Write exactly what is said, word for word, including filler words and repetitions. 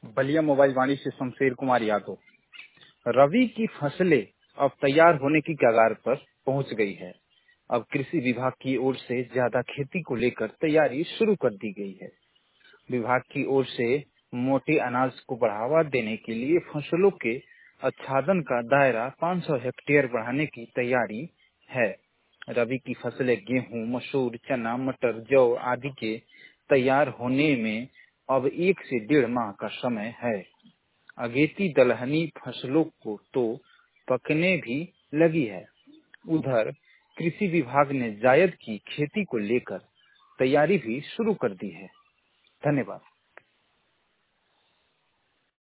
Ballia mobile वाणी से शमशेर कुमार यादव। रबी की फसलें अब तैयार होने की कगार पर पहुंच गई है। अब कृषि विभाग की ओर से ज्यादा खेती को लेकर तैयारी शुरू कर दी गई है। विभाग की ओर से मोटे अनाज को बढ़ावा देने के लिए फसलों के आच्छादन का दायरा पाँच सौ हेक्टेयर बढ़ाने की तैयारी है। रबी की फसलें गेहूं, मसूर, चना, मटर, जौ आदि के तैयार होने में अब एक से डेढ़ माह का समय है। अगेती दलहनी फसलों को तो पकने भी लगी है। उधर कृषि विभाग ने जायद की खेती को लेकर तैयारी भी शुरू कर दी है। धन्यवाद।